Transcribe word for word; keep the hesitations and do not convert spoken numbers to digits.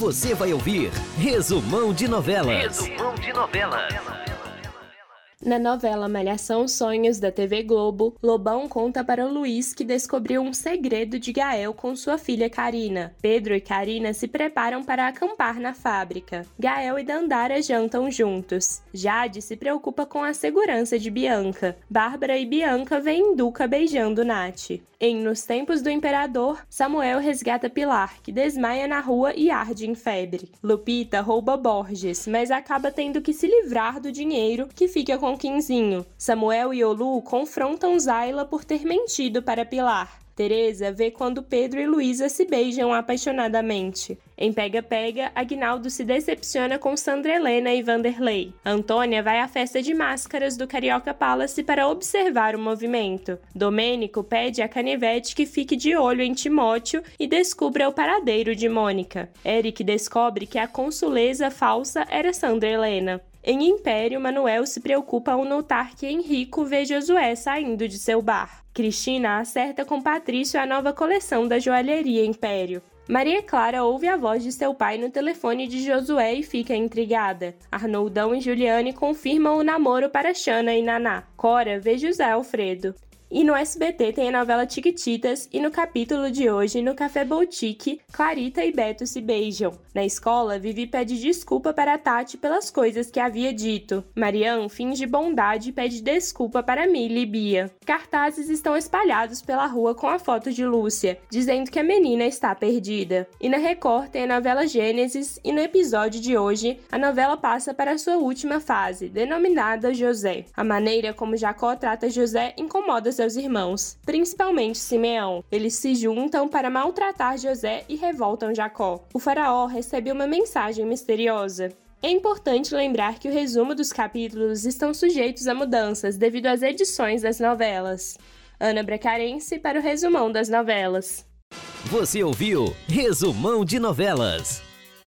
Você vai ouvir Resumão de Novelas. Resumão de Novelas. Na novela Malhação Sonhos da T V Globo, Lobão conta para o Luiz que descobriu um segredo de Gael com sua filha Karina. Pedro e Karina se preparam para acampar na fábrica. Gael e Dandara jantam juntos. Jade se preocupa com a segurança de Bianca. Bárbara e Bianca veem Duca beijando Nath. Em Nos Tempos do Imperador, Samuel resgata Pilar, que desmaia na rua e arde em febre. Lupita rouba Borges, mas acaba tendo que se livrar do dinheiro que fica com Quinzinho. Samuel e Olu confrontam Zayla por ter mentido para Pilar. Teresa vê quando Pedro e Luísa se beijam apaixonadamente. Em Pega Pega, Aguinaldo se decepciona com Sandra Helena e Vanderlei. Antônia vai à festa de máscaras do Carioca Palace para observar o movimento. Domênico pede a Canivete que fique de olho em Timóteo e descubra o paradeiro de Mônica. Eric descobre que a consuleza falsa era Sandra Helena. Em Império, Manuel se preocupa ao notar que Henrico vê Josué saindo de seu bar. Cristina acerta com Patrício a nova coleção da joalheria Império. Maria Clara ouve a voz de seu pai no telefone de Josué e fica intrigada. Arnoldão e Juliane confirmam o namoro para Xana e Naná. Cora vê José Alfredo. E no S B T tem a novela Tiquititas e no capítulo de hoje, no Café Boutique, Clarita e Beto se beijam. Na escola, Vivi pede desculpa para Tati pelas coisas que havia dito. Marianne finge bondade e pede desculpa para Milly e Bia. Cartazes estão espalhados pela rua com a foto de Lúcia, dizendo que a menina está perdida. E na Record tem a novela Gênesis e no episódio de hoje, a novela passa para a sua última fase, denominada José. A maneira como Jacó trata José incomoda seus irmãos, principalmente Simeão. Eles se juntam para maltratar José e revoltam Jacó. O faraó recebe uma mensagem misteriosa. É importante lembrar que o resumo dos capítulos estão sujeitos a mudanças devido às edições das novelas. Ana Bracarense para o Resumão das Novelas. Você ouviu Resumão de Novelas.